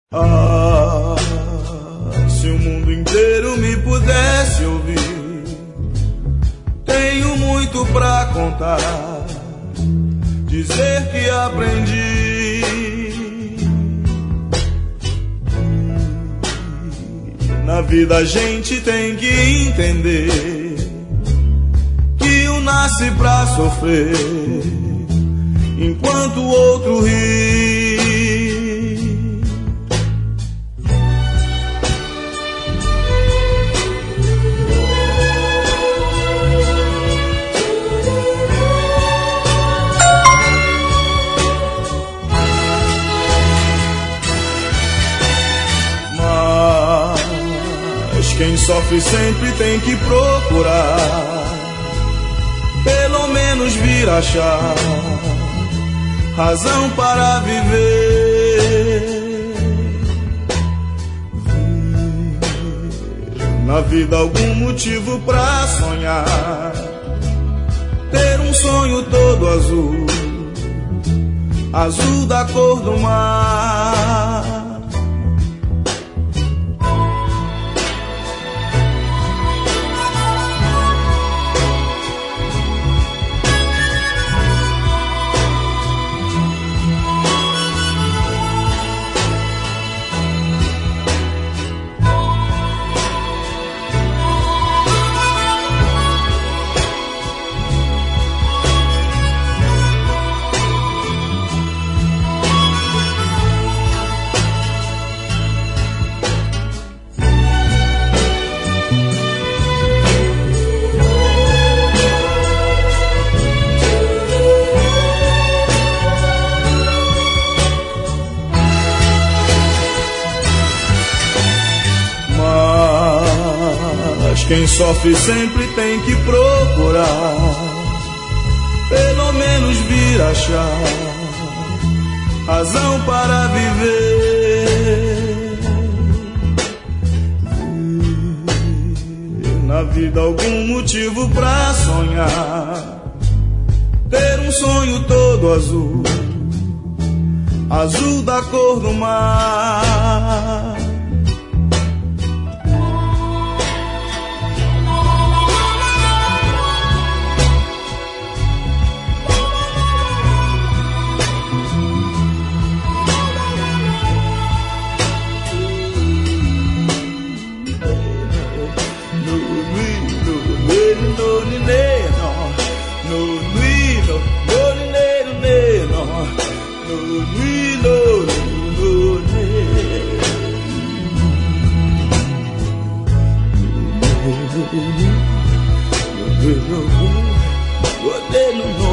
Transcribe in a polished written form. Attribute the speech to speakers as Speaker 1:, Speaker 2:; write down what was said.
Speaker 1: Ah, se o mundo inteiro me pudesse ouvir, tenho muito pra contar, dizer que aprendi. Na vida a gente tem que entender que um nasce pra sofrer, enquanto o outro ri. Quem sofre sempre tem que procurar, pelo menos vir achar razão para viver. Na vida algum motivo pra sonhar, ter um sonho todo azul, azul da cor do mar. Quem sofre sempre tem que procurar, pelo menos vir achar razão para viver. Na vida algum motivo pra sonhar, ter um sonho todo azul, azul da cor do mar.
Speaker 2: No